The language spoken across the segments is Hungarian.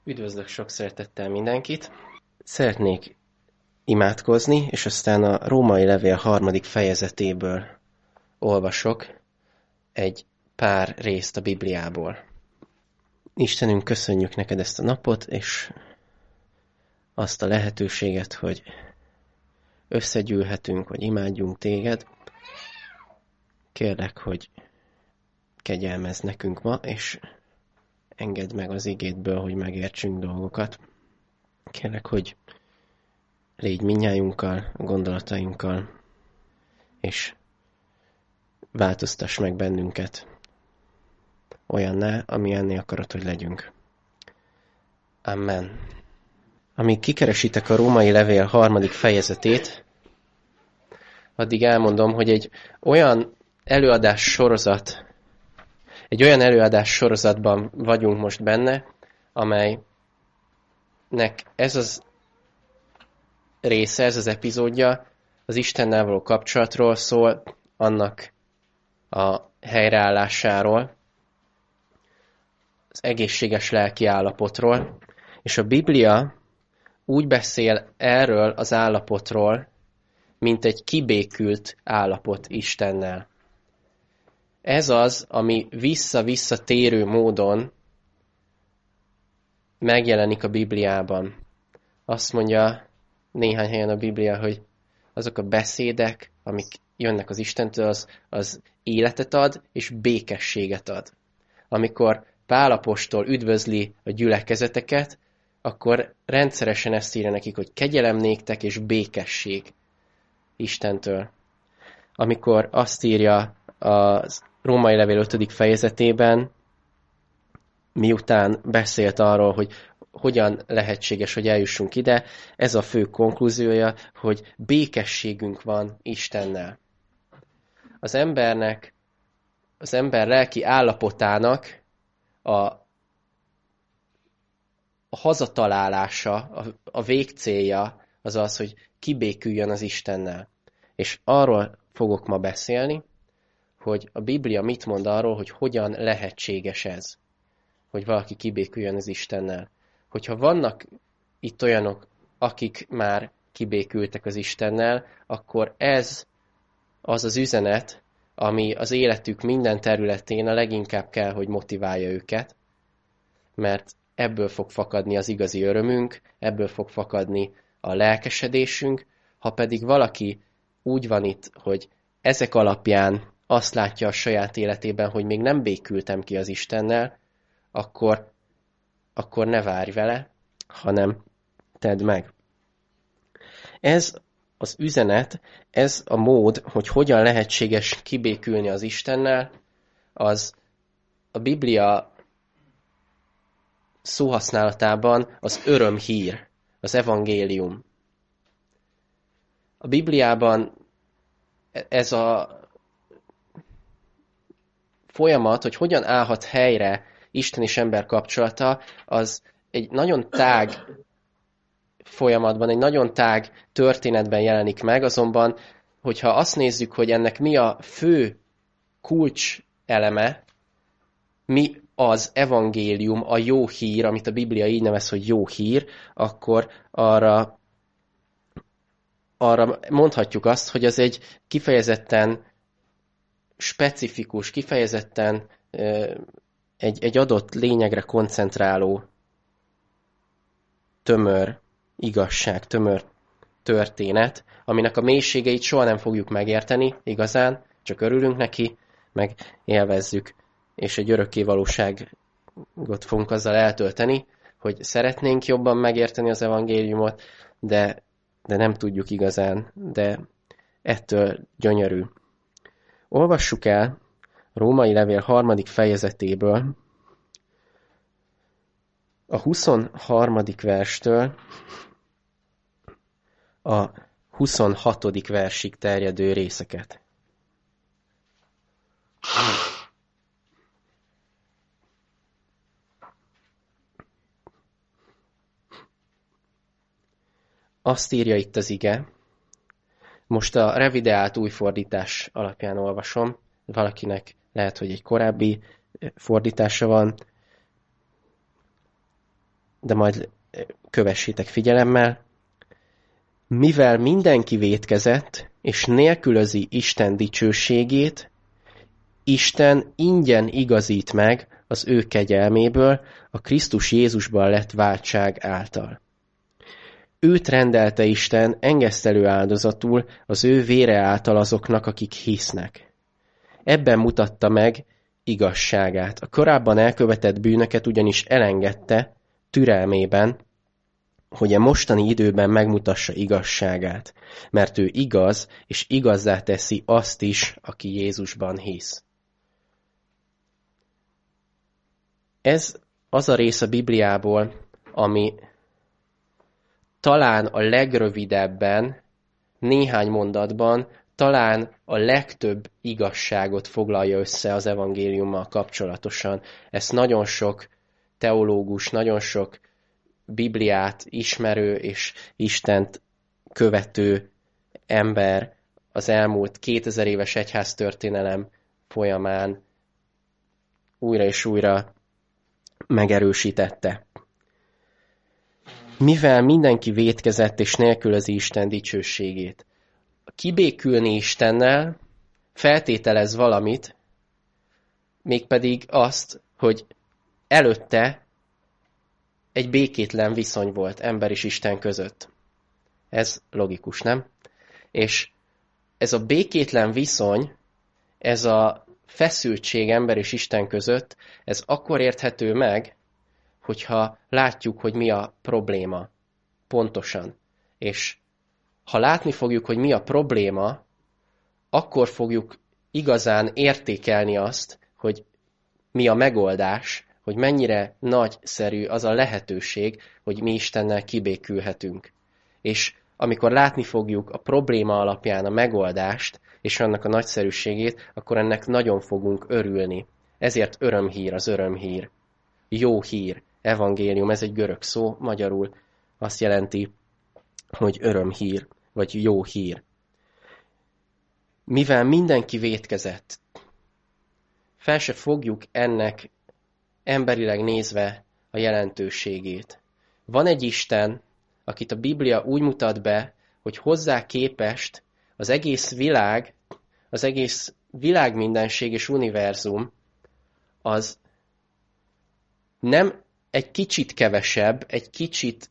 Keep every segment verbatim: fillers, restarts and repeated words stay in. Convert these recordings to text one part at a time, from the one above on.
Üdvözlök sok szeretettel mindenkit. Szeretnék imádkozni, és aztán a Római Levél harmadik fejezetéből olvasok egy pár részt a Bibliából. Istenünk, köszönjük neked ezt a napot, és azt a lehetőséget, hogy összegyűlhetünk, hogy imádjunk téged. Kérlek, hogy kegyelmezz nekünk ma, és engedd meg az igédből, hogy megértsünk dolgokat. Kérlek, hogy légy mindnyájunkkal, gondolatainkkal, és változtass meg bennünket olyanná, amilyenné akarod, hogy legyünk. Amen. Amíg kikeresitek a Római Levél harmadik fejezetét, addig elmondom, hogy egy olyan előadás sorozat, egy olyan előadás sorozatban vagyunk most benne, amelynek ez az része, ez az epizódja az Istennel való kapcsolatról szól, annak a helyreállásáról, az egészséges lelki állapotról, és a Biblia úgy beszél erről az állapotról, mint egy kibékült állapot Istennel. Ez az, ami vissza-vissza térő módon megjelenik a Bibliában. Azt mondja néhány helyen a Biblia, hogy azok a beszédek, amik jönnek az Istentől, az, az életet ad és békességet ad. Amikor Pál apostol üdvözli a gyülekezeteket, akkor rendszeresen ezt írja nekik, hogy kegyelem néktek és békesség Istentől. Amikor azt írja a Római Levél ötödik fejezetében, miután beszélt arról, hogy hogyan lehetséges, hogy eljussunk ide, ez a fő konklúziója, hogy békességünk van Istennel. Az embernek, az ember lelki állapotának a, a hazatalálása, a, a végcélja az az, hogy kibéküljön az Istennel. És arról fogok ma beszélni, hogy a Biblia mit mond arról, hogy hogyan lehetséges ez, hogy valaki kibéküljön az Istennel. Hogyha vannak itt olyanok, akik már kibékültek az Istennel, akkor ez az az üzenet, ami az életük minden területén a leginkább kell, hogy motiválja őket, mert ebből fog fakadni az igazi örömünk, ebből fog fakadni a lelkesedésünk. Ha pedig valaki úgy van itt, hogy ezek alapján azt látja a saját életében, hogy még nem békültem ki az Istennel, akkor, akkor ne várj vele, hanem tedd meg. Ez az üzenet, ez a mód, hogy hogyan lehetséges kibékülni az Istennel, az a Biblia szóhasználatában az örömhír, az evangélium. A Bibliában ez a folyamat, hogy hogyan állhat helyre Isten és ember kapcsolata, az egy nagyon tág folyamatban, egy nagyon tág történetben jelenik meg, azonban, hogyha azt nézzük, hogy ennek mi a fő kulcs eleme, mi az evangélium, a jó hír, amit a Biblia így nevez, hogy jó hír, akkor arra, arra mondhatjuk azt, hogy az egy kifejezetten specifikus, kifejezetten egy, egy adott lényegre koncentráló tömör igazság, tömör történet, aminek a mélységeit soha nem fogjuk megérteni igazán, csak örülünk neki, meg élvezzük, és egy örökké valóságot fogunk azzal eltölteni, hogy szeretnénk jobban megérteni az evangéliumot, de, de nem tudjuk igazán, de ettől gyönyörű. Olvassuk el Római Levél harmadik fejezetéből a huszonharmadik verstől a huszonhatodik versig terjedő részeket. Azt írja itt az ige, most a revideált új fordítás alapján olvasom, valakinek lehet, hogy egy korábbi fordítása van. de majd kövessétek figyelemmel. Mivel mindenki vétkezett, és nélkülözi Isten dicsőségét, Isten ingyen igazít meg az ő kegyelméből a Krisztus Jézusban lett váltság által. Őt rendelte Isten engesztelő áldozatul az ő vére által azoknak, akik hisznek. Ebben mutatta meg igazságát. A korábban elkövetett bűnöket ugyanis elengedte türelmében, hogy a mostani időben megmutassa igazságát, mert ő igaz, és igazzá teszi azt is, aki Jézusban hisz. Ez az a rész a Bibliából, ami talán a legrövidebben, néhány mondatban, talán a legtöbb igazságot foglalja össze az evangéliummal kapcsolatosan. Ezt nagyon sok teológus, nagyon sok Bibliát ismerő és Istent követő ember az elmúlt kétezer éves egyháztörténelem folyamán újra és újra megerősítette. Mivel mindenki vétkezett és nélkülözi Isten dicsőségét. Kibékülni Istennel feltételez valamit, mégpedig azt, hogy előtte egy békétlen viszony volt ember és Isten között. Ez logikus, nem? És ez a békétlen viszony, ez a feszültség ember és Isten között, ez akkor érthető meg, hogyha látjuk, hogy mi a probléma pontosan. És ha látni fogjuk, hogy mi a probléma, akkor fogjuk igazán értékelni azt, hogy mi a megoldás, hogy mennyire nagyszerű az a lehetőség, hogy mi Istennel kibékülhetünk. És amikor látni fogjuk a probléma alapján a megoldást, és annak a nagyszerűségét, akkor ennek nagyon fogunk örülni. Ezért örömhír az örömhír. Jó hír, evangélium, ez egy görög szó, magyarul azt jelenti, hogy örömhír, vagy jó hír. Mivel mindenki vétkezett, fel se fogjuk ennek emberileg nézve a jelentőségét. Van egy Isten, akit a Biblia úgy mutat be, hogy hozzá képest az egész világ, az egész világmindenség és univerzum az nem egy kicsit kevesebb, egy kicsit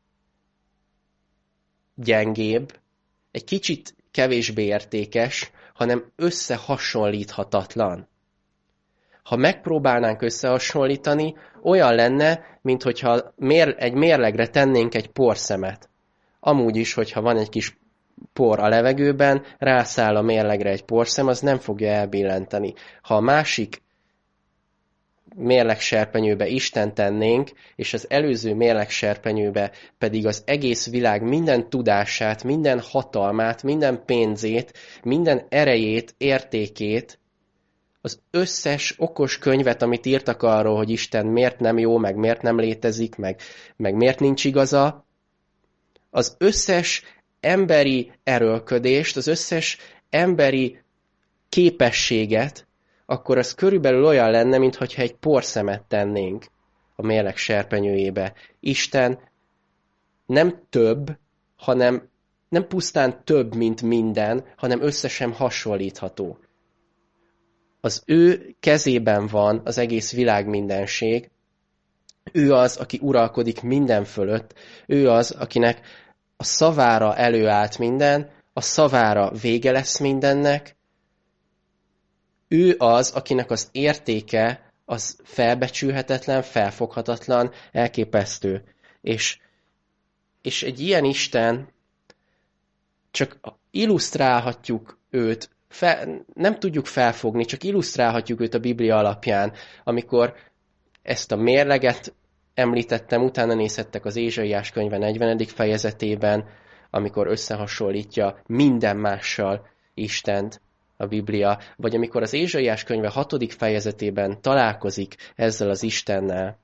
gyengébb, egy kicsit kevésbé értékes, hanem összehasonlíthatatlan. Ha megpróbálnánk összehasonlítani, olyan lenne, minthogyha egy mérlegre tennénk egy porszemet. Amúgy is, hogyha van egy kis por a levegőben, rászáll a mérlegre egy porszem, az nem fogja elbillenteni. Ha a másik mérlegserpenyőbe Isten tennénk, és az előző mérlegserpenyőbe pedig az egész világ minden tudását, minden hatalmát, minden pénzét, minden erejét, értékét, az összes okos könyvet, amit írtak arról, hogy Isten miért nem jó, meg miért nem létezik, meg, meg miért nincs igaza, az összes emberi erőlködést, az összes emberi képességet, akkor az körülbelül olyan lenne, mintha egy porszemet tennénk a mérleg serpenyőjébe. Isten nem több, hanem nem pusztán több, mint minden, hanem összesen hasonlítható. Az ő kezében van az egész világ mindenség, ő az, aki uralkodik minden fölött, ő az, akinek a szavára előállt minden, a szavára vége lesz mindennek, ő az, akinek az értéke az felbecsülhetetlen, felfoghatatlan, elképesztő. És, és egy ilyen Isten, csak illusztrálhatjuk őt, fel, nem tudjuk felfogni, csak illusztrálhatjuk őt a Biblia alapján, amikor ezt a mérleget említettem, utána nézhettek az Ézsaiás könyve negyvenedik fejezetében, amikor összehasonlítja minden mással Istent a Biblia, vagy amikor az Ézsaiás könyve hatodik fejezetében találkozik ezzel az Istennel.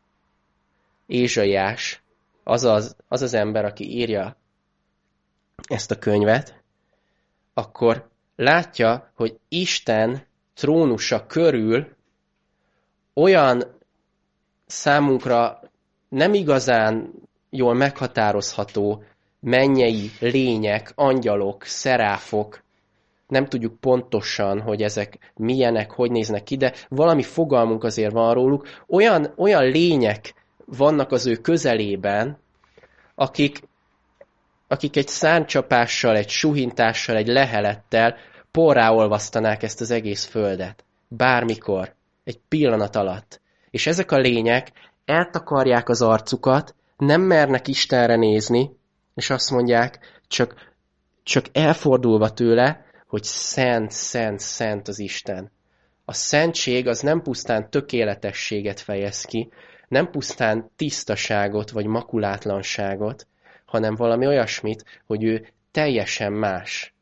Ézsaiás az az, az az ember, aki írja ezt a könyvet, akkor látja, hogy Isten trónusa körül olyan számunkra nem igazán jól meghatározható mennyei lények, angyalok, szeráfok, nem tudjuk pontosan, hogy ezek milyenek, hogy néznek ki, de valami fogalmunk azért van róluk. Olyan, olyan lények vannak az ő közelében, akik, akik egy szárnycsapással, egy suhintással, egy lehelettel porráolvasztanák ezt az egész földet. Bármikor, egy pillanat alatt. És ezek a lények eltakarják az arcukat, nem mernek Istenre nézni, és azt mondják, csak, csak elfordulva tőle, hogy szent, szent, szent az Isten. A szentség az nem pusztán tökéletességet fejez ki, nem pusztán tisztaságot vagy makulátlanságot, hanem valami olyasmit, hogy ő teljesen más.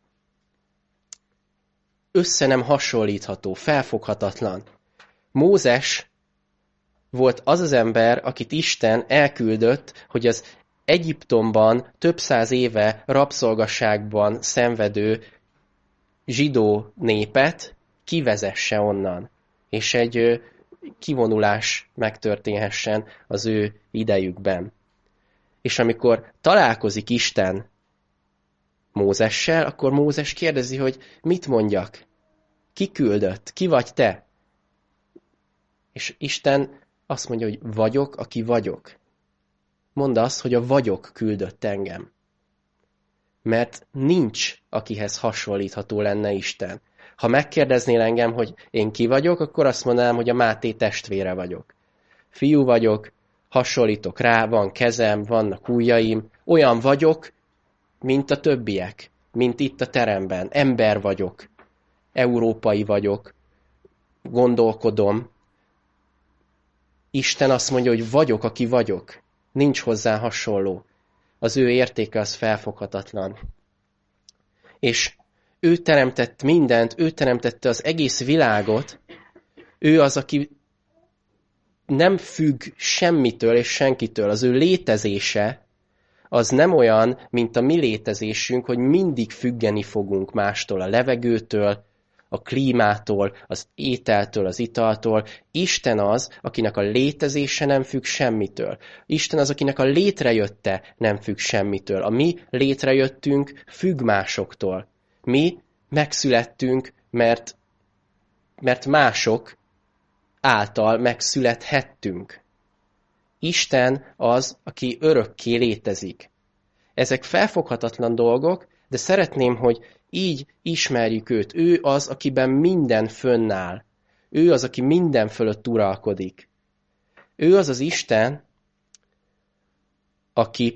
Össze nem hasonlítható, felfoghatatlan. Mózes volt az az ember, akit Isten elküldött, hogy az Egyiptomban több száz éve rabszolgaságban szenvedő zsidó népet kivezesse onnan, és egy kivonulás megtörténhessen az ő idejükben. És amikor találkozik Isten Mózessel, akkor Mózes kérdezi, hogy mit mondjak? Ki küldött? Ki vagy te? És Isten azt mondja, hogy vagyok, aki vagyok. Mondd azt, hogy a vagyok küldött engem. Mert nincs, akihez hasonlítható lenne Isten. Ha megkérdeznél engem, hogy én ki vagyok, akkor azt mondanám, hogy a Máté testvére vagyok. Fiú vagyok, hasonlítok rá, van kezem, vannak ujjaim, olyan vagyok, mint a többiek, mint itt a teremben. Ember vagyok, európai vagyok, gondolkodom. Isten azt mondja, hogy vagyok, aki vagyok. Nincs hozzá hasonló. Az ő értéke az felfoghatatlan. És ő teremtett mindent, ő teremtette az egész világot. Ő az, aki nem függ semmitől és senkitől. Az ő létezése az nem olyan, mint a mi létezésünk, hogy mindig függeni fogunk mástól, a levegőtől, a klímától, az ételtől, az italtól. Isten az, akinek a létezése nem függ semmitől. Isten az, akinek a létrejötte nem függ semmitől. A mi létrejöttünk függ másoktól. Mi megszülettünk, mert, mert mások által megszülethettünk. Isten az, aki örökké létezik. Ezek felfoghatatlan dolgok, de szeretném, hogy így ismerjük őt. Ő az, akiben minden fönnáll. Ő az, aki minden fölött uralkodik. Ő az az Isten, aki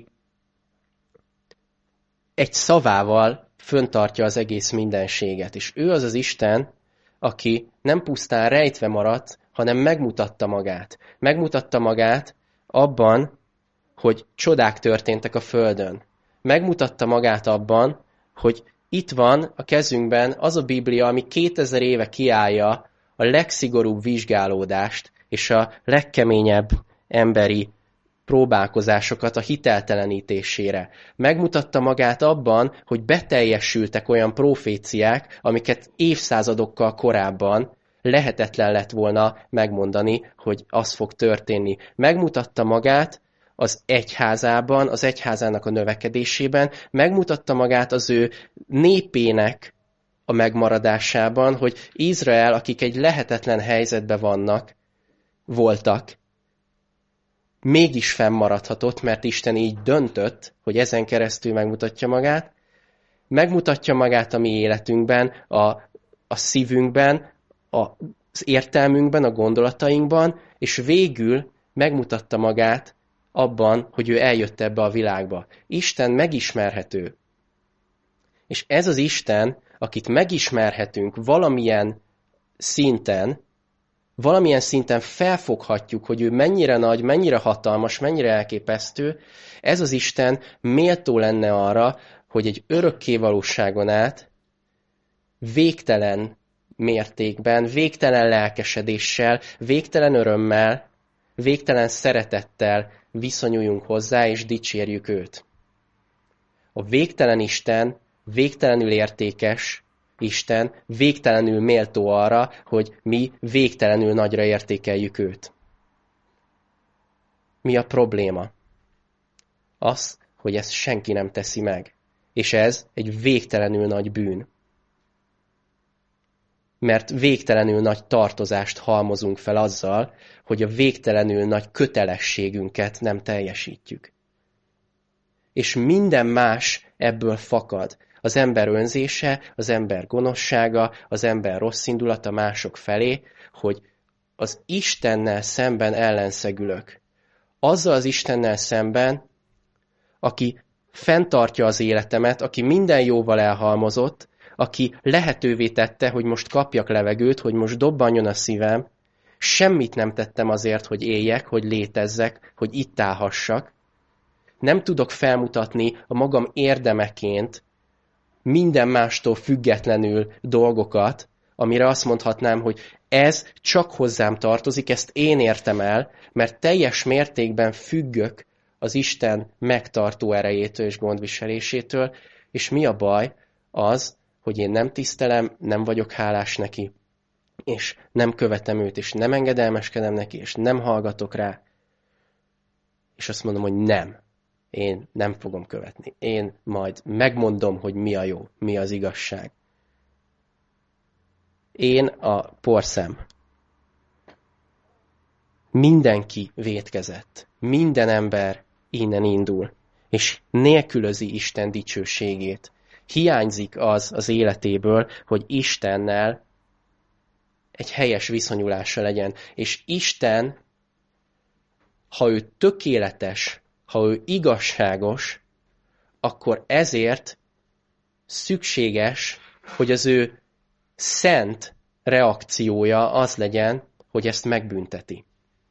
egy szavával föntartja az egész mindenséget. És ő az az Isten, aki nem pusztán rejtve maradt, hanem megmutatta magát. Megmutatta magát abban, hogy csodák történtek a földön. Megmutatta magát abban, hogy itt van a kezünkben az a Biblia, ami kétezer éve kiállja a legszigorúbb vizsgálódást és a legkeményebb emberi próbálkozásokat a hiteltelenítésére. Megmutatta magát abban, hogy beteljesültek olyan proféciák, amiket évszázadokkal korábban lehetetlen lett volna megmondani, hogy az fog történni. Megmutatta magát az egyházában, az egyházának a növekedésében, megmutatta magát az ő népének a megmaradásában, hogy Izrael, akik egy lehetetlen helyzetben vannak, voltak, mégis fennmaradhatott, mert Isten így döntött, hogy ezen keresztül megmutatja magát, megmutatja magát a mi életünkben, a, a szívünkben, a, az értelmünkben, a gondolatainkban, és végül megmutatta magát abban, hogy ő eljött ebbe a világba. Isten megismerhető. És ez az Isten, akit megismerhetünk valamilyen szinten, valamilyen szinten felfoghatjuk, hogy ő mennyire nagy, mennyire hatalmas, mennyire elképesztő, ez az Isten méltó lenne arra, hogy egy örökké valóságon át végtelen mértékben, végtelen lelkesedéssel, végtelen örömmel, végtelen szeretettel viszonyuljunk hozzá, és dicsérjük őt. A végtelen Isten, végtelenül értékes Isten, végtelenül méltó arra, hogy mi végtelenül nagyra értékeljük őt. mi a probléma? Az, hogy ezt senki nem teszi meg. És ez egy végtelenül nagy bűn. Mert végtelenül nagy tartozást halmozunk fel azzal, hogy a végtelenül nagy kötelességünket nem teljesítjük. És minden más ebből fakad. Az ember önzése, az ember gonoszsága, az ember rossz indulata mások felé, hogy az Istennel szemben ellenszegülök. Azzal az Istennel szemben, aki fenntartja az életemet, aki minden jóval elhalmozott, aki lehetővé tette, hogy most kapjak levegőt, hogy most dobbanjon a szívem, semmit nem tettem azért, hogy éljek, hogy létezzek, hogy itt állhassak. Nem tudok felmutatni a magam érdemeként minden mástól függetlenül dolgokat, amire azt mondhatnám, hogy ez csak hozzám tartozik, ezt én értem el, mert teljes mértékben függök az Isten megtartó erejétől és gondviselésétől, és mi a baj? Az, hogy én nem tisztelem, nem vagyok hálás neki, és nem követem őt, és nem engedelmeskedem neki, és nem hallgatok rá, és azt mondom, hogy nem. Én nem fogom követni. Én majd megmondom, hogy mi a jó, mi az igazság. Én a porszem. Mindenki vétkezett. Minden ember innen indul. És nélkülözi Isten dicsőségét. Hiányzik az az életéből, hogy Istennel egy helyes viszonyulása legyen. És Isten, ha ő tökéletes, ha ő igazságos, akkor ezért szükséges, hogy az ő szent reakciója az legyen, hogy ezt megbünteti.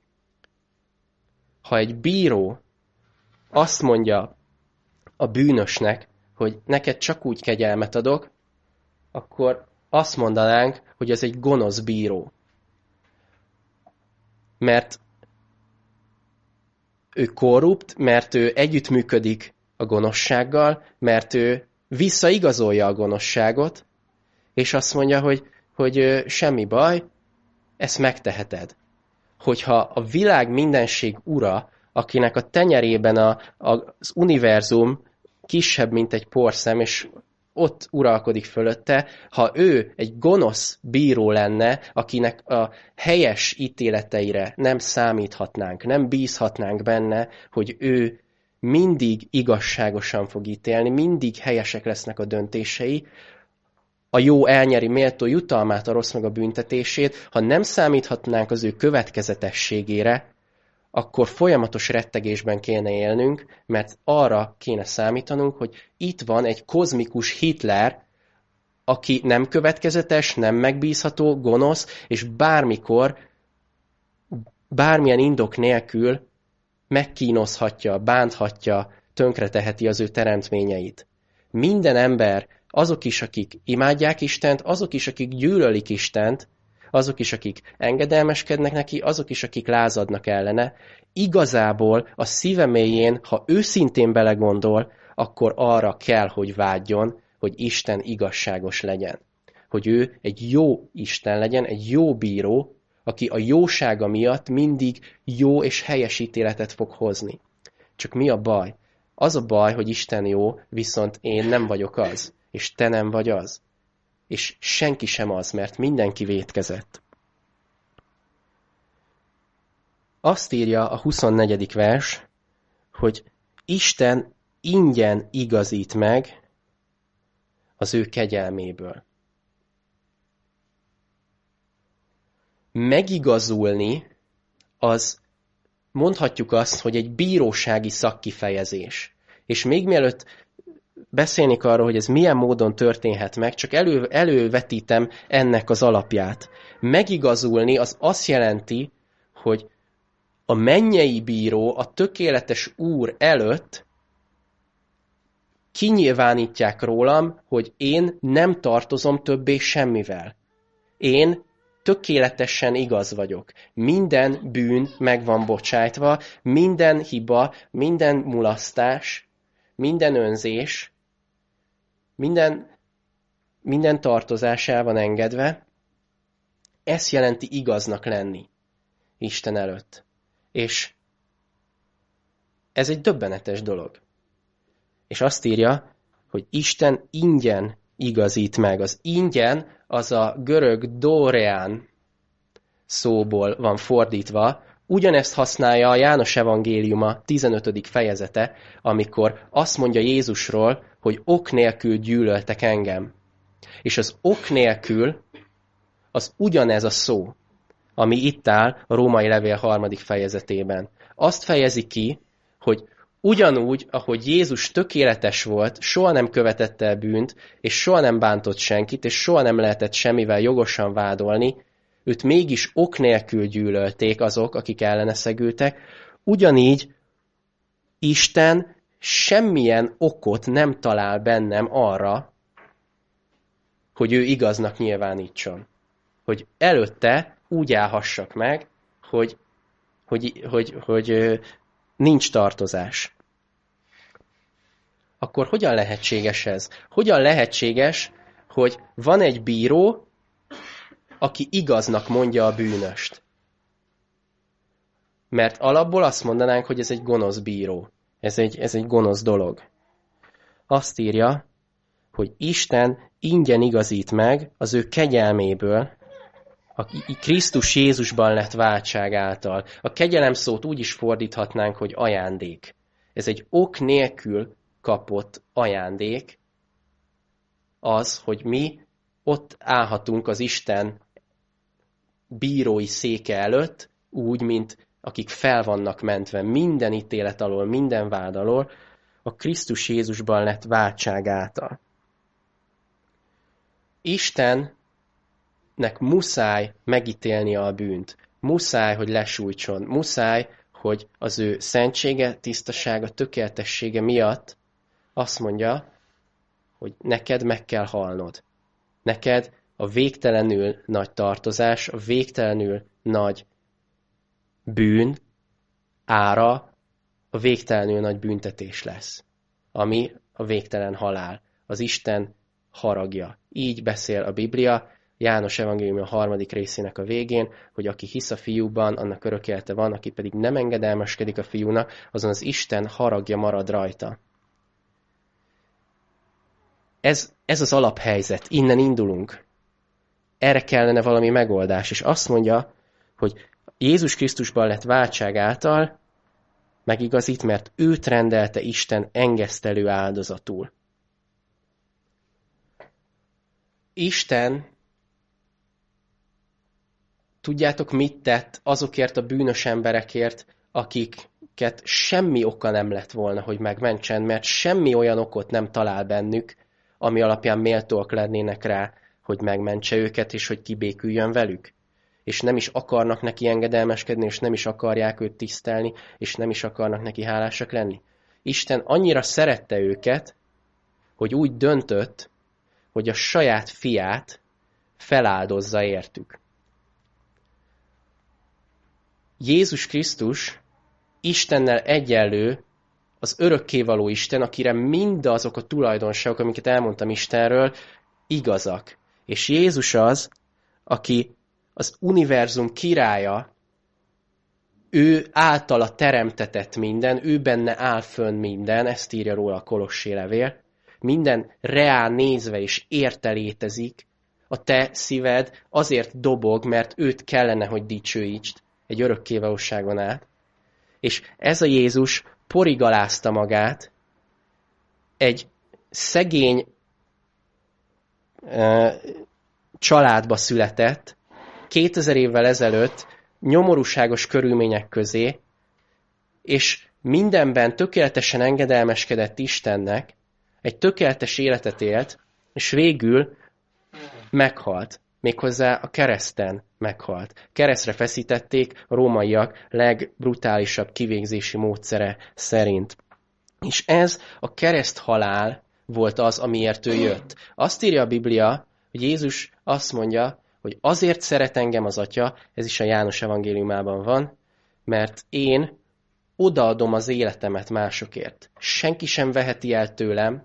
Ha egy bíró azt mondja a bűnösnek, hogy neked csak úgy kegyelmet adok, akkor azt mondanánk, hogy ez egy gonosz bíró. Mert ő korrupt, mert ő együttműködik a gonoszsággal, mert ő visszaigazolja a gonoszságot, és azt mondja, hogy, hogy semmi baj, ezt megteheted. Hogyha a világ mindenség ura, akinek a tenyerében a, a, az univerzum kisebb, mint egy porszem, és ott uralkodik fölötte, ha ő egy gonosz bíró lenne, akinek a helyes ítéleteire nem számíthatnánk, nem bízhatnánk benne, hogy ő mindig igazságosan fog ítélni, mindig helyesek lesznek a döntései, a jó elnyeri méltó jutalmát, a rossz meg a büntetését, ha nem számíthatnánk az ő következetességére, akkor folyamatos rettegésben kéne élnünk, mert arra kéne számítanunk, hogy itt van egy kozmikus Hitler, aki nem következetes, nem megbízható, gonosz, és bármikor, bármilyen indok nélkül megkínozhatja, bánthatja, tönkreteheti az ő teremtményeit. Minden ember, azok is, akik imádják Istent, azok is, akik gyűlölik Istent, azok is, akik engedelmeskednek neki, azok is, akik lázadnak ellene, igazából a szíve mélyén, ha őszintén belegondol, akkor arra kell, hogy vágyjon, hogy Isten igazságos legyen. Hogy ő egy jó Isten legyen, egy jó bíró, aki a jósága miatt mindig jó és helyes ítéletet fog hozni. Csak mi a baj? Az a baj, hogy Isten jó, viszont én nem vagyok az, és te nem vagy az. És senki sem az, mert mindenki vétkezett. Azt írja a huszonnegyedik vers, hogy Isten ingyen igazít meg az ő kegyelméből. Megigazulni, az mondhatjuk azt, hogy egy bírósági szakkifejezés. És még mielőtt beszélnék arról, hogy ez milyen módon történhet meg, csak elő, elővetítem ennek az alapját. Megigazulni az azt jelenti, hogy a mennyei bíró a tökéletes Úr előtt kinyilvánítják rólam, hogy én nem tartozom többé semmivel. Én tökéletesen igaz vagyok. Minden bűn meg van bocsájtva, minden hiba, minden mulasztás, minden önzés, minden, minden tartozás el van engedve. Ez jelenti igaznak lenni Isten előtt. És ez egy döbbenetes dolog. És azt írja, hogy Isten ingyen igazít meg. Az ingyen az a görög doreán szóból van fordítva. Ugyanezt használja a János evangéliuma tizenötödik fejezete, amikor azt mondja Jézusról, hogy ok nélkül gyűlöltek engem. És az ok nélkül az ugyanez a szó, ami itt áll a Római levél harmadik fejezetében. Azt fejezi ki, hogy ugyanúgy, ahogy Jézus tökéletes volt, soha nem követett el bűnt, és soha nem bántott senkit, és soha nem lehetett semmivel jogosan vádolni, őt mégis ok nélkül gyűlölték azok, akik ellene szegültek, ugyanígy Isten semmilyen okot nem talál bennem arra, hogy ő igaznak nyilvánítson. Hogy előtte úgy állhassak meg, hogy, hogy, hogy, hogy nincs tartozás. Akkor hogyan lehetséges ez? Hogyan lehetséges, hogy van egy bíró, aki igaznak mondja a bűnöst? Mert alapból azt mondanánk, hogy ez egy gonosz bíró. Ez egy, ez egy gonosz dolog. Azt írja, hogy Isten ingyen igazít meg az ő kegyelméből, a Krisztus Jézusban lett váltság által. A kegyelem szót úgy is fordíthatnánk, hogy ajándék. Ez egy ok nélkül kapott ajándék, az, hogy mi ott állhatunk az Isten bírói széke előtt, úgy, mint akik fel vannak mentve minden ítélet alól, minden vád alól, a Krisztus Jézusban lett váltság által. Istennek muszáj megítélnie a bűnt. Muszáj, hogy lesújtson. Muszáj, hogy az ő szentsége, tisztasága, tökéletessége miatt azt mondja, hogy neked meg kell halnod. Neked a végtelenül nagy tartozás, a végtelenül nagy bűn ára a végtelenül nagy büntetés lesz, ami a végtelen halál, az Isten haragja. Így beszél a Biblia, János evangélium a harmadik részének a végén, hogy aki hisz a fiúban, annak örök élete van, aki pedig nem engedelmeskedik a fiúnak, azon az Isten haragja marad rajta. Ez, ez az alaphelyzet, innen indulunk. Erre kellene valami megoldás, és azt mondja, hogy Jézus Krisztusban lett váltság által megigazít, mert őt rendelte Isten engesztelő áldozatul. Isten, tudjátok, mit tett azokért a bűnös emberekért, akiket semmi oka nem lett volna, hogy megmentsen, mert semmi olyan okot nem talál bennük, ami alapján méltóak lennének rá, hogy megmentse őket, és hogy kibéküljön velük. És nem is akarnak neki engedelmeskedni, és nem is akarják őt tisztelni, és nem is akarnak neki hálásak lenni. Isten annyira szerette őket, hogy úgy döntött, hogy a saját fiát feláldozza értük. Jézus Krisztus Istennel egyenlő, az örökkévaló Isten, akire mindazok a tulajdonságok, amiket elmondtam Istenről, igazak. És Jézus az, aki az univerzum királya, ő általa teremtetett minden, ő benne áll fönn minden, ezt írja róla a Kolossé levél. Minden reál nézve és érte létezik, a te szíved azért dobog, mert őt kellene, hogy dicsőítsd egy örökkévalóságon át. És ez a Jézus porigalázta magát, egy szegény uh, családba született, kétezer évvel ezelőtt nyomorúságos körülmények közé, és mindenben tökéletesen engedelmeskedett Istennek, egy tökéletes életet élt, és végül meghalt. Méghozzá a kereszten meghalt. Keresztre feszítették a rómaiak legbrutálisabb kivégzési módszere szerint. És ez a kereszthalál volt az, amiért ő jött. Azt írja a Biblia, hogy Jézus azt mondja, hogy azért szeret engem az Atya, ez is a János evangéliumában van, mert én odaadom az életemet másokért. Senki sem veheti el tőlem.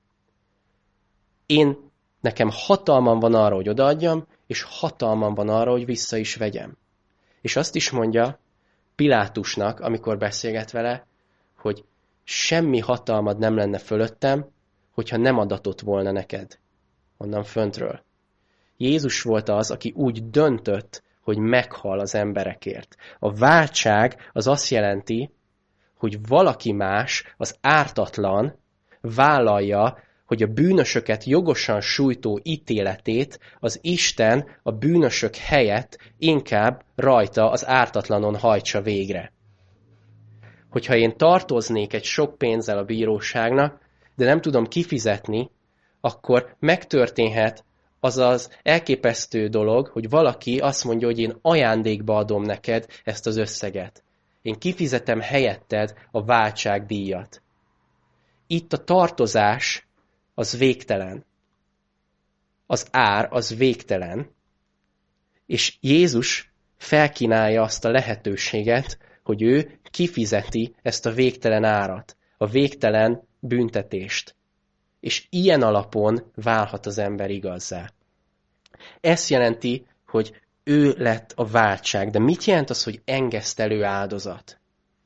Én Nekem hatalmam van arra, hogy odaadjam, és hatalmam van arra, hogy vissza is vegyem. És azt is mondja Pilátusnak, amikor beszélget vele, hogy semmi hatalmad nem lenne fölöttem, hogyha nem adatott volna neked onnan föntről. Jézus volt az, aki úgy döntött, hogy meghal az emberekért. A váltság az azt jelenti, hogy valaki más, az ártatlan vállalja, hogy a bűnösöket jogosan sújtó ítéletét az Isten a bűnösök helyett inkább rajta az ártatlanon hajtsa végre. Hogyha én tartoznék egy sok pénzzel a bíróságnak, de nem tudom kifizetni, akkor megtörténhet az az elképesztő dolog, hogy valaki azt mondja, hogy én ajándékba adom neked ezt az összeget. Én kifizetem helyetted a váltságdíjat. Itt a tartozás az végtelen. Az ár az végtelen. És Jézus felkínálja azt a lehetőséget, hogy ő kifizeti ezt a végtelen árat, a végtelen büntetést. És ilyen alapon válhat az ember igazzá. Ez jelenti, hogy ő lett a váltság. De mit jelent az, hogy engesztelő áldozat?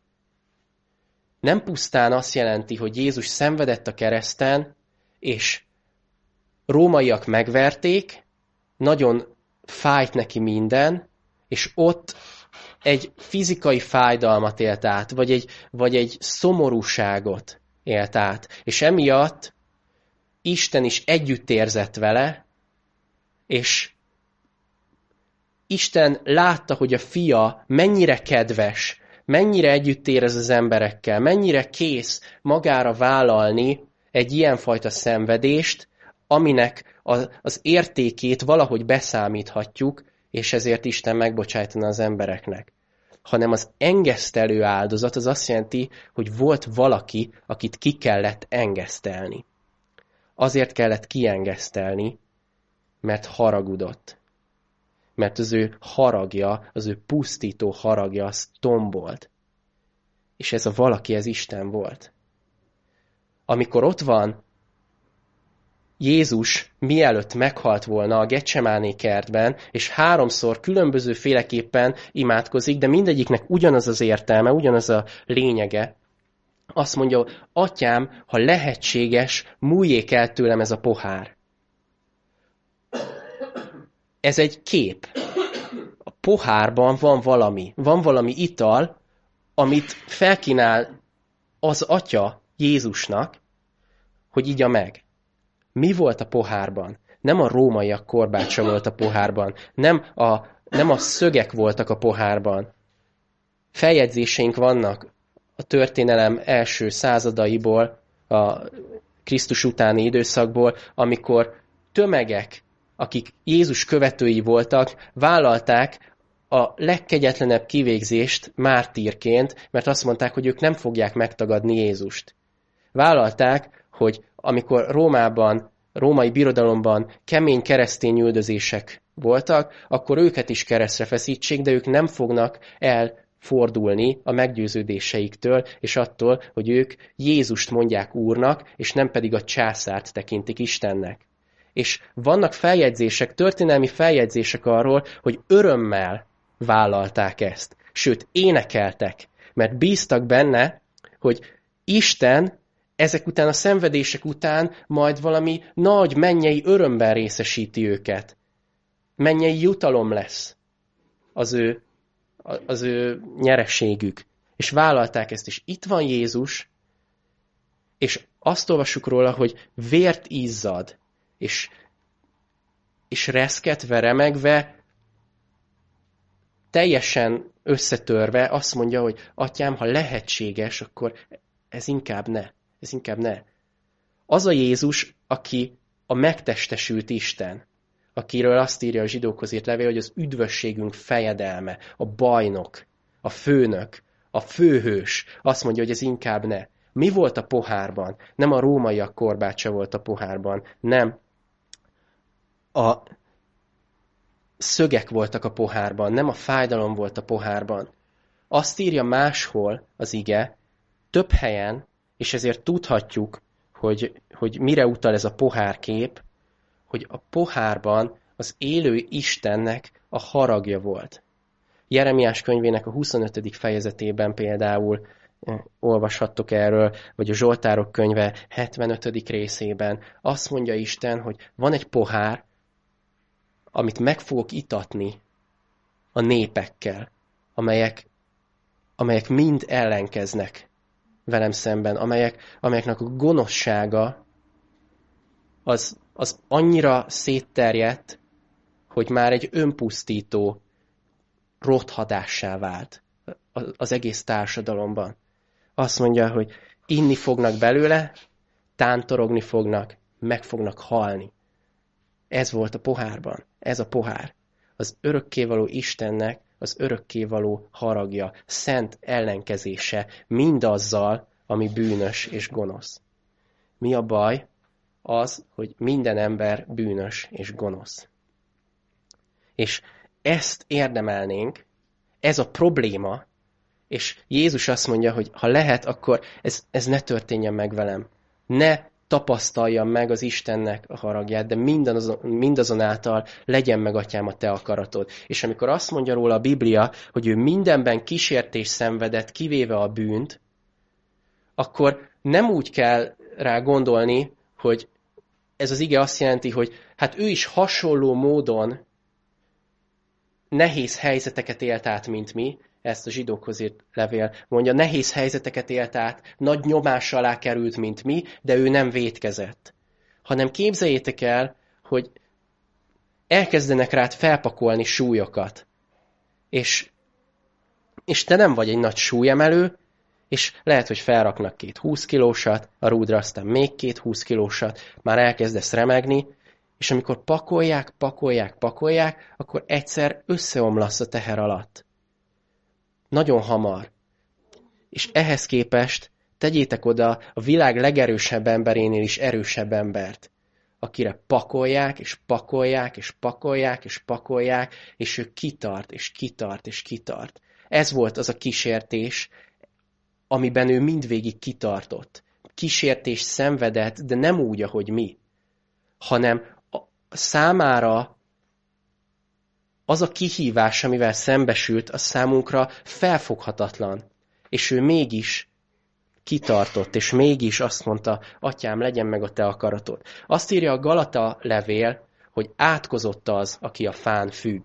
Nem pusztán azt jelenti, hogy Jézus szenvedett a kereszten, és rómaiak megverték, nagyon fájt neki minden, és ott egy fizikai fájdalmat élt át, vagy egy, vagy egy szomorúságot élt át. És emiatt Isten is együtt érzett vele, és Isten látta, hogy a fia mennyire kedves, mennyire együtt érez az emberekkel, mennyire kész magára vállalni egy ilyenfajta szenvedést, aminek az értékét valahogy beszámíthatjuk, és ezért Isten megbocsájtana az embereknek. Hanem az engesztelő áldozat az azt jelenti, hogy volt valaki, akit ki kellett engesztelni. Azért kellett kiengesztelni, mert haragudott. Mert az ő haragja, az ő pusztító haragja, az tombolt. És ez a valaki, ez Isten volt. Amikor ott van Jézus, mielőtt meghalt volna a Getsemáné kertben, és háromszor különböző féleképpen imádkozik, de mindegyiknek ugyanaz az értelme, ugyanaz a lényege. Azt mondja, atyám, ha lehetséges, múljék el tőlem ez a pohár. Ez egy kép. A pohárban van valami, van valami ital, amit felkínál az atya Jézusnak, hogy igya meg. Mi volt a pohárban? Nem a rómaiak korbácsa volt a pohárban, nem a, nem a szögek voltak a pohárban. Feljegyzéseink vannak a történelem első századaiból, a Krisztus utáni időszakból, amikor tömegek, akik Jézus követői voltak, vállalták a legkegyetlenebb kivégzést mártírként, mert azt mondták, hogy ők nem fogják megtagadni Jézust. Vállalták, hogy amikor Rómában, római birodalomban kemény keresztény üldözések voltak, akkor őket is keresztre feszítsék, de ők nem fognak elfordulni a meggyőződéseiktől, és attól, hogy ők Jézust mondják úrnak, és nem pedig a császárt tekintik Istennek. És vannak feljegyzések, történelmi feljegyzések arról, hogy örömmel vállalták ezt. Sőt, énekeltek, mert bíztak benne, hogy Isten ezek után a szenvedések után majd valami nagy mennyei örömben részesíti őket. Mennyei jutalom lesz az ő, az ő nyereségük. És vállalták ezt, és itt van Jézus, és azt olvassuk róla, hogy vért izzad, és, és reszketve, remegve, teljesen összetörve azt mondja, hogy atyám, ha lehetséges, akkor ez inkább ne. Ez inkább ne. Az a Jézus, aki a megtestesült Isten, akiről azt írja a zsidókhoz írt levél, hogy az üdvösségünk fejedelme, a bajnok, a főnök, a főhős, azt mondja, hogy ez inkább ne. Mi volt a pohárban? Nem a rómaiak korbácsa volt a pohárban, nem. A szögek voltak a pohárban, nem a fájdalom volt a pohárban. Azt írja máshol az ige, több helyen, és ezért tudhatjuk, hogy, hogy mire utal ez a pohárkép, hogy a pohárban az élő Istennek a haragja volt. Jeremiás könyvének a huszonötödik fejezetében például olvashattok erről, vagy a Zsoltárok könyve hetvenötödik részében. Azt mondja Isten, hogy van egy pohár, amit meg fogok itatni a népekkel, amelyek, amelyek mind ellenkeznek velem szemben, amelyek, amelyeknek a gonoszsága az, az annyira szétterjedt, hogy már egy önpusztító rothadássá vált az egész társadalomban. Azt mondja, hogy inni fognak belőle, tántorogni fognak, meg fognak halni. Ez volt a pohárban. Ez a pohár. Az örökkévaló Istennek az örökkévaló haragja, szent ellenkezése mindazzal, ami bűnös és gonosz. Mi a baj? Az, hogy minden ember bűnös és gonosz. És ezt érdemelnénk, ez a probléma, és Jézus azt mondja, hogy ha lehet, akkor ez, ez ne történjen meg velem. Ne tapasztaljam meg az Istennek a haragját, de mindazon, mindazonáltal legyen meg, Atyám, a te akaratod. És amikor azt mondja róla a Biblia, hogy ő mindenben kísértés szenvedett, kivéve a bűnt, akkor nem úgy kell rá gondolni, hogy ez az ige azt jelenti, hogy hát ő is hasonló módon nehéz helyzeteket élt át, mint mi, ezt a zsidókhoz írt levél mondja, nehéz helyzeteket élt át, nagy nyomás alá került, mint mi, de ő nem vétkezett. Hanem képzeljétek el, hogy elkezdenek rád felpakolni súlyokat. És, és te nem vagy egy nagy súlyemelő, és lehet, hogy felraknak két húsz kilósat, a rúdra aztán még két húsz kilósat, már elkezdesz remegni, és amikor pakolják, pakolják, pakolják, akkor egyszer összeomlasz a teher alatt. Nagyon hamar. És ehhez képest tegyétek oda a világ legerősebb emberénél is erősebb embert, akire pakolják, és pakolják, és pakolják, és pakolják, és ő kitart, és kitart, és kitart. Ez volt az a kísértés, amiben ő mindvégig kitartott. Kísértés szenvedett, de nem úgy, ahogy mi, hanem a számára az a kihívás, amivel szembesült, az számunkra felfoghatatlan. És ő mégis kitartott, és mégis azt mondta, Atyám, legyen meg a te akaratod. Azt írja a Galata levél, hogy átkozott az, aki a fán függ.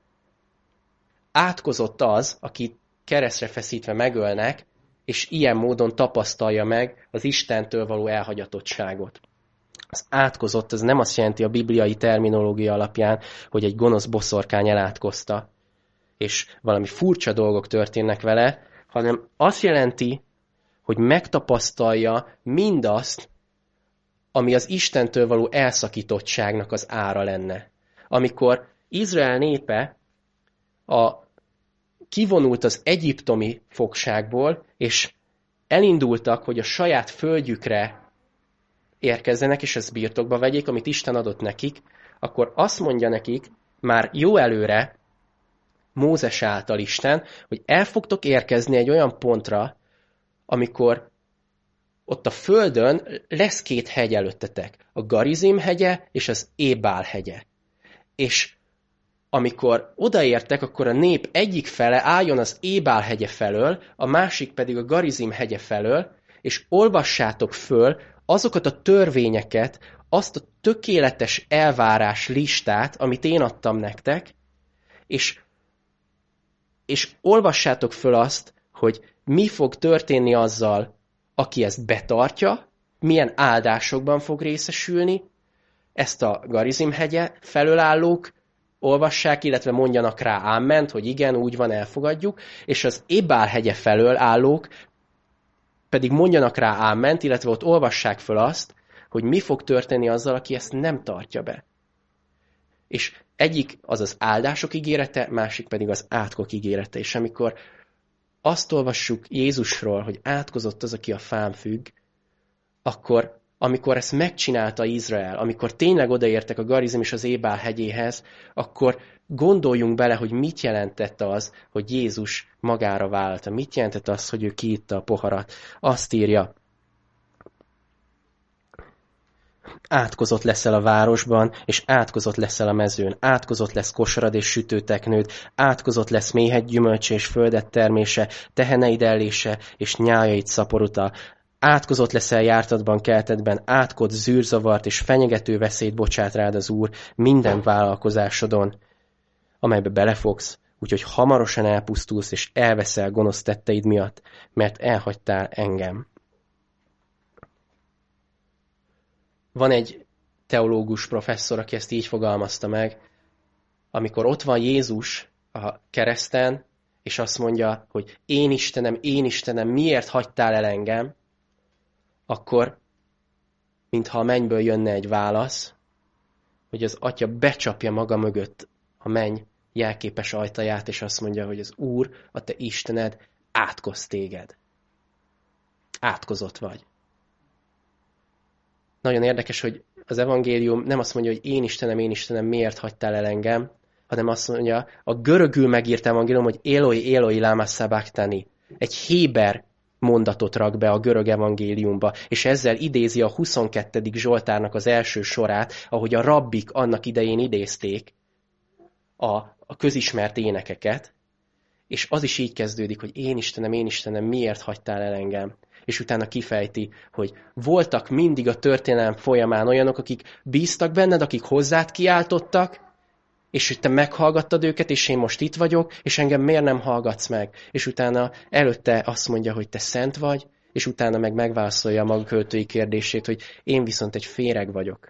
Átkozott az, aki keresztre feszítve megölnek, és ilyen módon tapasztalja meg az Istentől való elhagyatottságot. Az átkozott, ez nem azt jelenti a bibliai terminológia alapján, hogy egy gonosz boszorkány elátkozta, és valami furcsa dolgok történnek vele, hanem azt jelenti, hogy megtapasztalja mindazt, ami az Istentől való elszakítottságnak az ára lenne. Amikor Izrael népe a, kivonult az egyiptomi fogságból, és elindultak, hogy a saját földjükre érkezzenek, és ezt birtokba vegyék, amit Isten adott nekik, akkor azt mondja nekik már jó előre, Mózes által Isten, hogy el fogtok érkezni egy olyan pontra, amikor ott a földön lesz két hegy előttetek, a Garizim hegye és az Ébál hegye. És amikor odaértek, akkor a nép egyik fele álljon az Ébál hegye felől, a másik pedig a Garizim hegye felől, és olvassátok föl azokat a törvényeket, azt a tökéletes elvárás listát, amit én adtam nektek, és, és olvassátok föl azt, hogy mi fog történni azzal, aki ezt betartja, milyen áldásokban fog részesülni, ezt a Garizim hegye felől állók olvassák, illetve mondjanak rá áment, hogy igen, úgy van, elfogadjuk, és az Ébál hegye felől állók pedig mondjanak rá áment, illetve ott olvassák föl azt, hogy mi fog történni azzal, aki ezt nem tartja be. És egyik az az áldások ígérete, másik pedig az átkok ígérete. És amikor azt olvassuk Jézusról, hogy átkozott az, aki a fán függ, akkor amikor ezt megcsinálta Izrael, amikor tényleg odaértek a Garizim és az Ébál hegyéhez, akkor gondoljunk bele, hogy mit jelentett az, hogy Jézus magára vállalta. Mit jelentett az, hogy ő kiitta a poharat. Azt írja átkozott leszel a városban, és átkozott leszel a mezőn. Átkozott lesz kosarad és sütőteknőd, átkozott lesz méhed gyümölcse és földet termése, teheneid ellése és nyájaid szaporuta. Átkozott leszel jártatban, keltetben, átkot, zűrzavart és fenyegető veszélyt bocsát rád az Úr minden vállalkozásodon, amelybe belefogsz, úgyhogy hamarosan elpusztulsz és elveszel gonosz tetteid miatt, mert elhagytál engem. Van egy teológus professzor, aki ezt így fogalmazta meg, amikor ott van Jézus a kereszten, és azt mondja, hogy én Istenem, én Istenem, miért hagytál el engem, akkor, mintha a mennyből jönne egy válasz, hogy az Atya becsapja maga mögött a menny jelképes ajtaját, és azt mondja, hogy az Úr, a te Istened átkoz téged. Átkozott vagy. Nagyon érdekes, hogy az evangélium nem azt mondja, hogy én Istenem, én Istenem, miért hagytál el engem, hanem azt mondja, a görögül megírt evangélium, hogy Eloi, Eloi, lama sabachthani. Egy héber mondatot rak be a görög evangéliumba, és ezzel idézi a huszonkettedik Zsoltárnak az első sorát, ahogy a rabbik annak idején idézték a, a közismert énekeket, és az is így kezdődik, hogy én Istenem, én Istenem, miért hagytál el engem? És utána kifejti, hogy voltak mindig a történelem folyamán olyanok, akik bíztak benned, akik hozzád kiáltottak, és hogy te meghallgattad őket, és én most itt vagyok, és engem miért nem hallgatsz meg? És utána előtte azt mondja, hogy te szent vagy, és utána meg megválaszolja a maga költői kérdését, hogy én viszont egy féreg vagyok.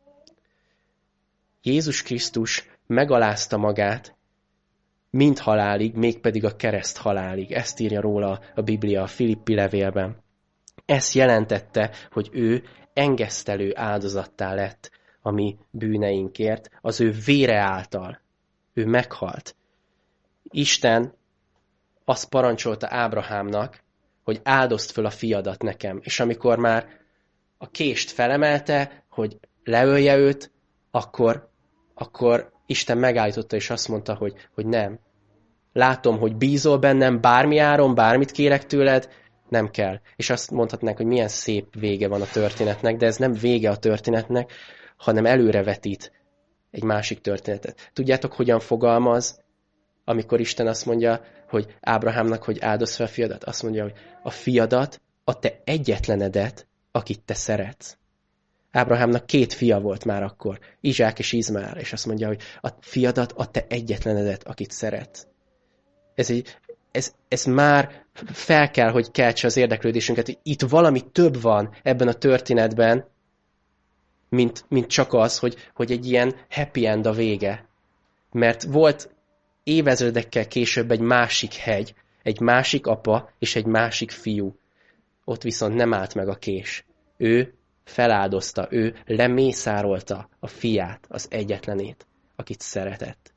Jézus Krisztus megalázta magát, mind halálig, mégpedig a kereszt halálig. Ezt írja róla a Biblia a Filippi levélben. Ez jelentette, hogy ő engesztelő áldozattá lett a mi bűneinkért, az ő vére által. Ő meghalt. Isten azt parancsolta Ábrahámnak, hogy áldozd föl a fiadat nekem. És amikor már a kést felemelte, hogy leölje őt, akkor, akkor Isten megállította, és azt mondta, hogy, hogy nem. Látom, hogy bízol bennem, bármi áron, bármit kérek tőled, nem kell. És azt mondhatnánk, hogy milyen szép vége van a történetnek, de ez nem vége a történetnek, hanem előrevetít egy másik történetet. Tudjátok, hogyan fogalmaz, amikor Isten azt mondja, hogy Ábrahámnak, hogy áldozz fel a fiadat? Azt mondja, hogy a fiadat, a te egyetlenedet, akit te szeretsz. Ábrahámnak két fia volt már akkor, Izsák és Izmael, és azt mondja, hogy a fiadat, a te egyetlenedet, akit szeretsz. Ez, egy, ez, ez már fel kell, hogy keltse az érdeklődésünket, hogy itt valami több van ebben a történetben, mint, mint csak az, hogy, hogy egy ilyen happy end a vége. Mert volt évezredekkel később egy másik hegy, egy másik apa és egy másik fiú. Ott viszont nem állt meg a kés. Ő feláldozta, ő lemészárolta a fiát, az egyetlenét, akit szeretett.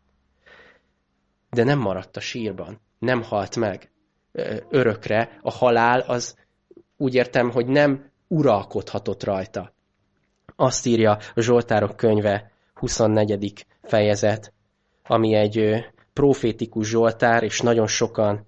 De nem maradt a sírban, nem halt meg örökre. A halál az úgy értem, hogy nem uralkodhatott rajta. Azt írja a Zsoltárok könyve huszonnegyedik fejezet, ami egy profétikus Zsoltár, és nagyon sokan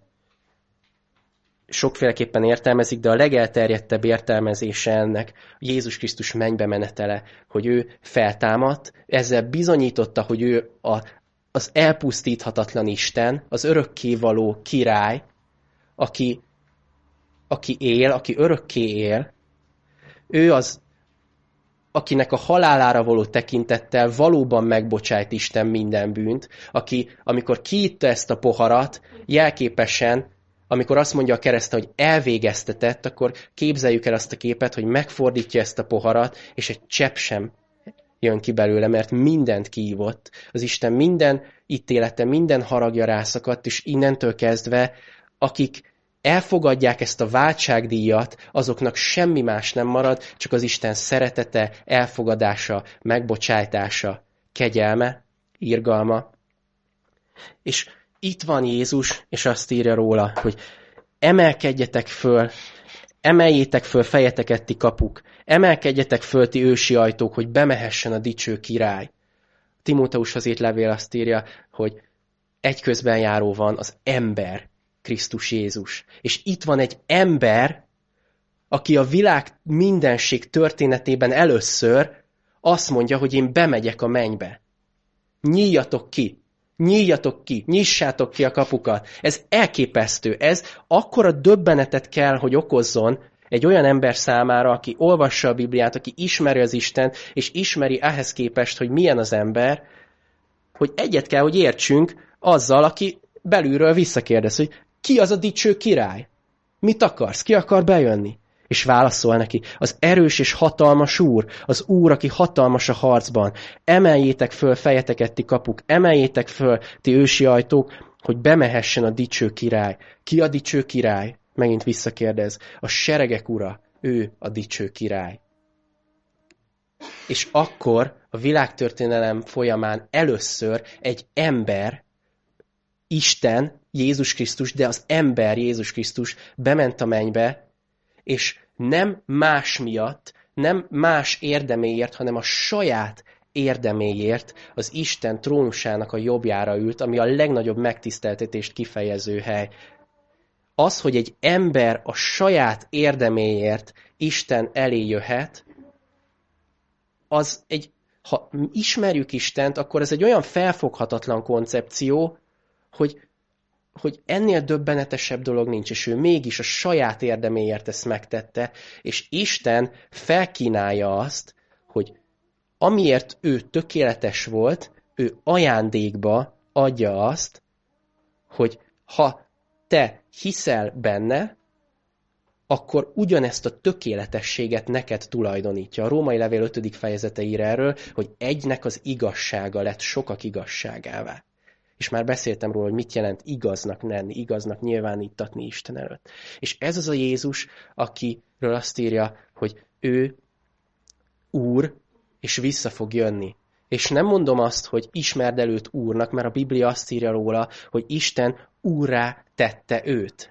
sokféleképpen értelmezik, de a legelterjedtebb értelmezése ennek Jézus Krisztus mennybe menetele, hogy ő feltámadt, ezzel bizonyította, hogy ő a, az elpusztíthatatlan Isten, az örökkévaló király, aki, aki él, aki örökké él, ő az, akinek a halálára való tekintettel valóban megbocsájt Isten minden bűnt, aki, amikor kiitta ezt a poharat, jelképesen, amikor azt mondja a kereszten, hogy elvégeztetett, akkor képzeljük el azt a képet, hogy megfordítja ezt a poharat, és egy csepp sem jön ki belőle, mert mindent kiívott. Az Isten minden ítélete, minden haragja rászakadt, és innentől kezdve, akik elfogadják ezt a váltságdíjat, azoknak semmi más nem marad, csak az Isten szeretete, elfogadása, megbocsájtása, kegyelme, irgalma. És itt van Jézus, és azt írja róla, hogy emelkedjetek föl, emeljétek föl fejeteket ti kapuk, emelkedjetek föl ti ősi ajtók, hogy bemehessen a dicső király. Timóteushoz írt levél azt írja, hogy egy közben járó van az ember, Krisztus Jézus. És itt van egy ember, aki a világ mindenség történetében először azt mondja, hogy én bemegyek a mennybe. Nyíljatok ki! Nyíljatok ki! Nyissátok ki a kapukat! Ez elképesztő. Ez akkora döbbenetet kell, hogy okozzon egy olyan ember számára, aki olvassa a Bibliát, aki ismeri az Istent, és ismeri ehhez képest, hogy milyen az ember, hogy egyet kell, hogy értsünk azzal, aki belülről visszakérdez, hogy ki az a dicső király? Mit akarsz? Ki akar bejönni? És válaszol neki, az erős és hatalmas úr, az úr, aki hatalmas a harcban. Emeljétek föl fejeteket, ti kapuk, emeljétek föl, ti ősi ajtók, hogy bemehessen a dicső király. Ki a dicső király? Megint visszakérdez. A seregek ura, ő a dicső király. És akkor a világtörténelem folyamán először egy ember, Isten, Jézus Krisztus, de az ember, Jézus Krisztus bement a mennybe, és nem más miatt, nem más érdeméért, hanem a saját érdeméért az Isten trónusának a jobbjára ült, ami a legnagyobb megtiszteltetést kifejező hely. Az, hogy egy ember a saját érdeméért Isten elé jöhet, az egy, ha ismerjük Istent, akkor ez egy olyan felfoghatatlan koncepció, hogy, hogy ennél döbbenetesebb dolog nincs, és ő mégis a saját érdeméért ezt megtette, és Isten felkínálja azt, hogy amiért ő tökéletes volt, ő ajándékba adja azt, hogy ha te hiszel benne, akkor ugyanezt a tökéletességet neked tulajdonítja. A Római Levél ötödik fejezete ír erről, hogy egynek az igazsága lett sokak igazságává. És már beszéltem róla, hogy mit jelent igaznak lenni, igaznak nyilvánítatni Isten előtt. És ez az a Jézus, akiről azt írja, hogy ő Úr, és vissza fog jönni. És nem mondom azt, hogy ismerd el őt Úrnak, mert a Biblia azt írja róla, hogy Isten Úrrá tette őt.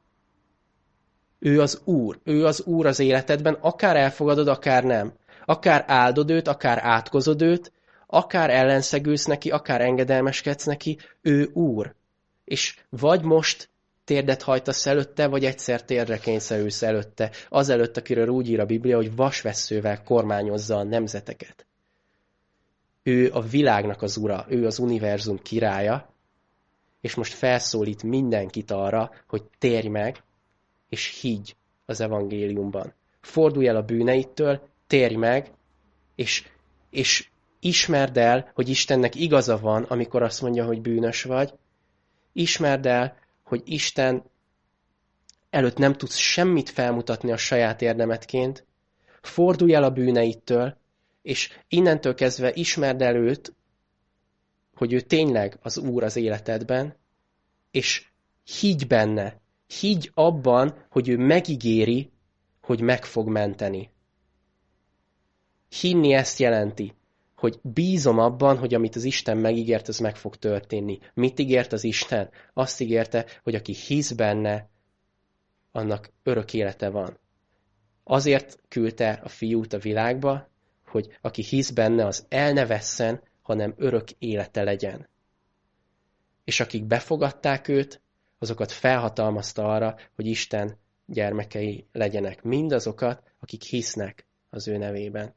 Ő az Úr. Ő az Úr az életedben, akár elfogadod, akár nem. Akár áldod őt, akár átkozod őt, akár ellenszegülsz neki, akár engedelmeskedsz neki, ő Úr. És vagy most térdet hajtasz előtte, vagy egyszer térdre kényszerülsz előtte, azelőtt, akiről úgy ír a Biblia, hogy vasvesszővel kormányozza a nemzeteket. Ő a világnak az ura, ő az univerzum királya, és most felszólít mindenkit arra, hogy térj meg, és higgy az evangéliumban. Fordulj el a bűneidtől, térj meg, és, és ismerd el, hogy Istennek igaza van, amikor azt mondja, hogy bűnös vagy. Ismerd el, hogy Isten előtt nem tudsz semmit felmutatni a saját érdemedként. Fordulj el a bűneidtől, és innentől kezdve ismerd el őt, hogy ő tényleg az Úr az életedben, és higgy benne, higgy abban, hogy ő megígéri, hogy meg fog menteni. Hinni ezt jelenti, hogy bízom abban, hogy amit az Isten megígért, az meg fog történni. Mit ígért az Isten? Azt ígérte, hogy aki hisz benne, annak örök élete van. Azért küldte a fiút a világba, hogy aki hisz benne, az el ne vesszen, hanem örök élete legyen. És akik befogadták őt, azokat felhatalmazta arra, hogy Isten gyermekei legyenek. Mindazokat, akik hisznek az ő nevében.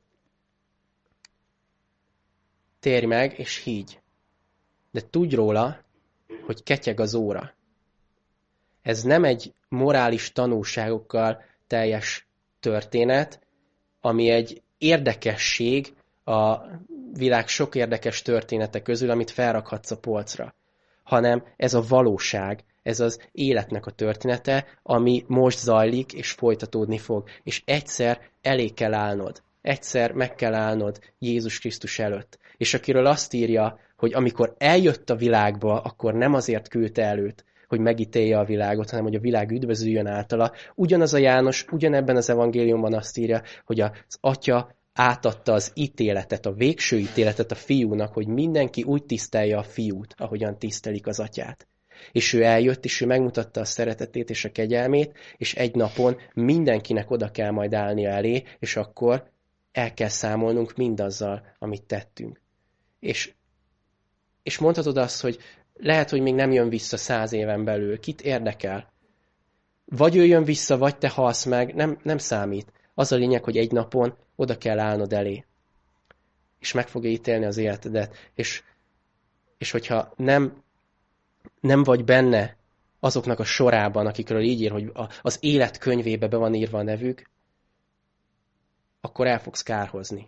Térj meg, és higgy. De tudj róla, hogy ketyeg az óra. Ez nem egy morális tanulságokkal teljes történet, ami egy érdekesség a világ sok érdekes története közül, amit felrakhatsz a polcra, hanem ez a valóság, ez az életnek a története, ami most zajlik és folytatódni fog. És egyszer elé kell állnod. Egyszer meg kell állnod Jézus Krisztus előtt. És akiről azt írja, hogy amikor eljött a világba, akkor nem azért küldte előtt, hogy megítélje a világot, hanem hogy a világ üdvözüljön általa. Ugyanaz a János, ugyanebben az evangéliumban azt írja, hogy az Atya átadta az ítéletet, a végső ítéletet a fiúnak, hogy mindenki úgy tisztelje a fiút, ahogyan tisztelik az atyát. És ő eljött, és ő megmutatta a szeretetét és a kegyelmét, és egy napon mindenkinek oda kell majd állnia elé, és akkor el kell számolnunk mindazzal, amit tettünk. És, és mondhatod azt, hogy lehet, hogy még nem jön vissza száz éven belül. Kit érdekel? Vagy ő jön vissza, vagy te halsz meg, nem, nem számít. Az a lényeg, hogy egy napon oda kell állnod elé. és meg fogja ítélni az életedet. És, és hogyha nem, nem vagy benne azoknak a sorában, akikről így ír, hogy az élet könyvébe be van írva a nevük, akkor el fogsz kárhozni.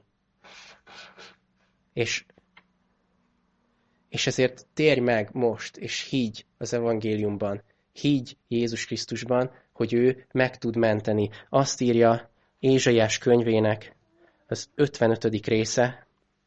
És, és ezért térj meg most, és higgy az evangéliumban, higgy Jézus Krisztusban, hogy ő meg tud menteni. Azt írja Ézsaiás könyvének az ötvenötödik része,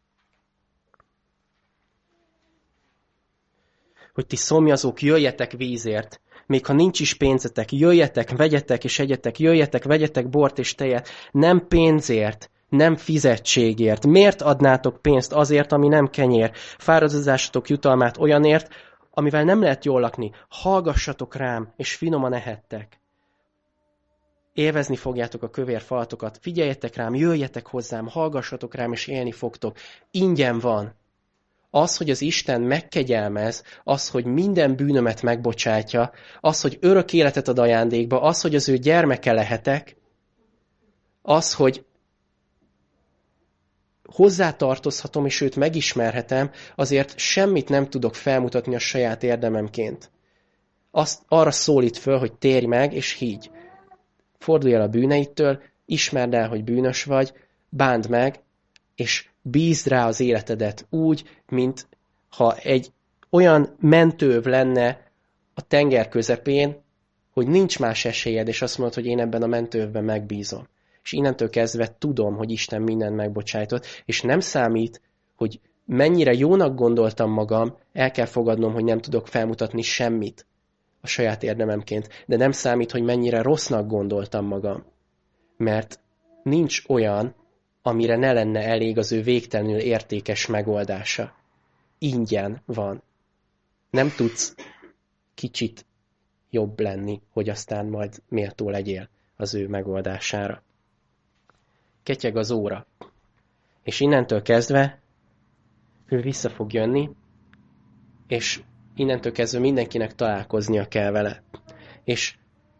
hogy ti szomjazók, jöjjetek vízért, még ha nincs is pénzetek, jöjjetek, vegyetek és egyetek, jöjjetek, vegyetek bort és tejet, nem pénzért, nem fizetségért. Miért adnátok pénzt azért, ami nem kenyér? Fáradozásatok jutalmát olyanért, amivel nem lehet jól lakni. Hallgassatok rám, és finoman ehettek. Élvezni fogjátok a kövér falatokat, figyeljetek rám, jöjjetek hozzám, hallgassatok rám, és élni fogtok. Ingyen van. Az, hogy az Isten megkegyelmez, az, hogy minden bűnömet megbocsátja, az, hogy örök életet ad ajándékba, az, hogy az ő gyermeke lehetek, az, hogy hozzátartozhatom, és őt megismerhetem, azért semmit nem tudok felmutatni a saját érdememként. Azt arra szólít föl, hogy térj meg, és higgy. Fordulj el a bűneidtől, ismerd el, hogy bűnös vagy, bánd meg, és bízd rá az életedet úgy, mint ha egy olyan mentőv lenne a tenger közepén, hogy nincs más esélyed, és azt mondod, hogy én ebben a mentővben megbízom. És innentől kezdve tudom, hogy Isten mindent megbocsájtott, és nem számít, hogy mennyire jónak gondoltam magam, el kell fogadnom, hogy nem tudok felmutatni semmit a saját érdememként, de nem számít, hogy mennyire rossznak gondoltam magam, mert nincs olyan, amire ne lenne elég az ő végtelenül értékes megoldása. Ingyen van. Nem tudsz kicsit jobb lenni, hogy aztán majd méltó legyél az ő megoldására. Ketyeg az óra. És innentől kezdve ő vissza fog jönni, és innentől kezdve mindenkinek találkoznia kell vele. És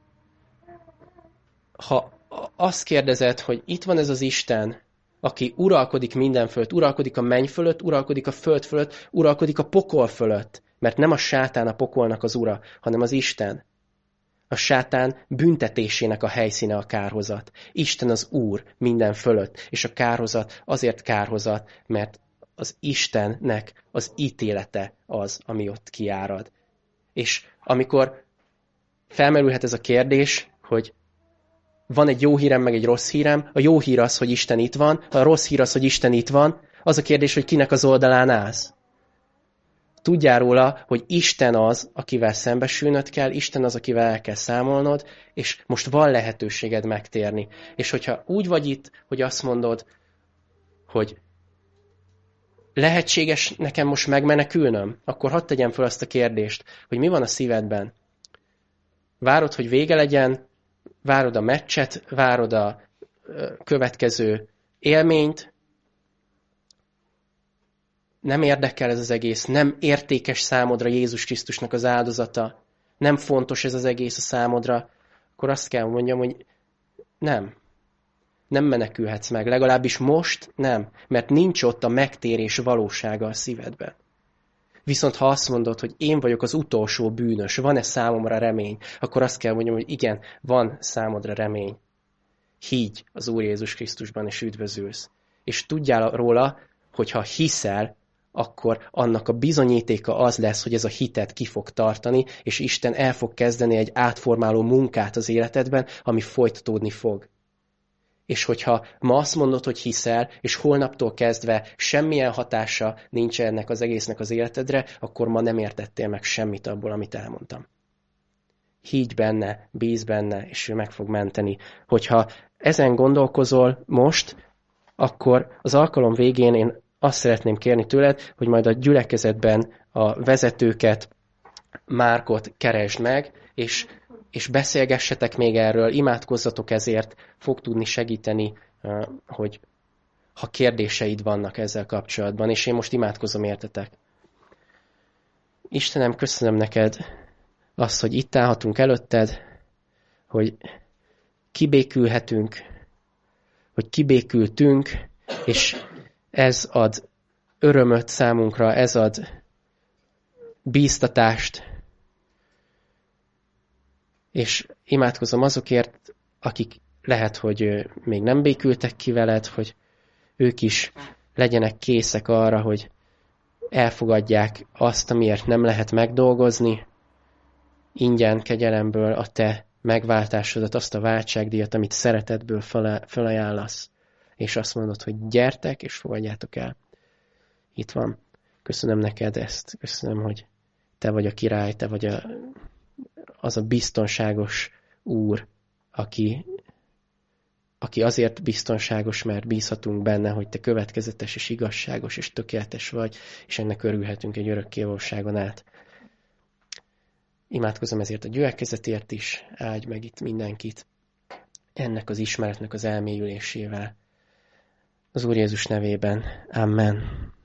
ha azt kérdezed, hogy itt van ez az Isten, aki uralkodik minden fölött, uralkodik a menny fölött, uralkodik a föld fölött, uralkodik a pokol fölött, mert nem a sátán a pokolnak az ura, hanem az Isten. A sátán büntetésének a helyszíne a kárhozat. Isten az Úr minden fölött, és a kárhozat azért kárhozat, mert az Istennek az ítélete az, ami ott kiárad. És amikor felmerülhet ez a kérdés, hogy van egy jó hírem, meg egy rossz hírem, a jó hír az, hogy Isten itt van, a rossz hír az, hogy Isten itt van, az a kérdés, hogy kinek az oldalán állsz. Tudjál róla, hogy Isten az, akivel szembesülnöd kell, Isten az, akivel el kell számolnod, és most van lehetőséged megtérni. És hogyha úgy vagy itt, hogy azt mondod, hogy lehetséges nekem most megmenekülnöm, akkor hadd tegyem fel azt a kérdést, hogy mi van a szívedben. Várod, hogy vége legyen, várod a meccset, várod a következő élményt, nem érdekel ez az egész, nem értékes számodra Jézus Krisztusnak az áldozata, nem fontos ez az egész a számodra, akkor azt kell mondjam, hogy nem. Nem menekülhetsz meg, legalábbis most nem, mert nincs ott a megtérés valósága a szívedben. Viszont ha azt mondod, hogy én vagyok az utolsó bűnös, van-e számomra remény, akkor azt kell mondjam, hogy igen, van számodra remény. Higgy az Úr Jézus Krisztusban, és üdvözülsz. És tudjál róla, hogy ha hiszel, akkor annak a bizonyítéka az lesz, hogy ez a hitet ki fog tartani, és Isten el fog kezdeni egy átformáló munkát az életedben, ami folytatódni fog. És hogyha ma azt mondod, hogy hiszel, és holnaptól kezdve semmilyen hatása nincs ennek az egésznek az életedre, akkor ma nem értettél meg semmit abból, amit elmondtam. Higgy benne, bízz benne, és ő meg fog menteni. Hogyha ezen gondolkozol most, akkor az alkalom végén én azt szeretném kérni tőled, hogy majd a gyülekezetben a vezetőket, Márkot keresd meg, és, és beszélgessetek még erről, imádkozzatok ezért, fog tudni segíteni, hogy ha kérdéseid vannak ezzel kapcsolatban, és én most imádkozom értetek. Istenem, köszönöm neked azt, hogy itt állhatunk előtted, hogy kibékülhetünk, hogy kibékültünk, és ez ad örömöt számunkra, ez ad bíztatást, és imádkozom azokért, akik lehet, hogy még nem békültek ki veled, hogy ők is legyenek készek arra, hogy elfogadják azt, amiért nem lehet megdolgozni, ingyen, kegyelemből a te megváltásodat, azt a váltságdíjat, amit szeretetből felajánlasz, és azt mondod, hogy gyertek, és fogadjátok el. Itt van. Köszönöm neked ezt. Köszönöm, hogy te vagy a király, te vagy a, az a biztonságos Úr, aki, aki azért biztonságos, mert bízhatunk benne, hogy te következetes és igazságos és tökéletes vagy, és ennek örülhetünk egy örökkévalóságon át. Imádkozom ezért a gyülekezetért is, áldj meg itt mindenkit ennek az ismeretnek az elmélyülésével. Az Úr Jézus nevében. Amen.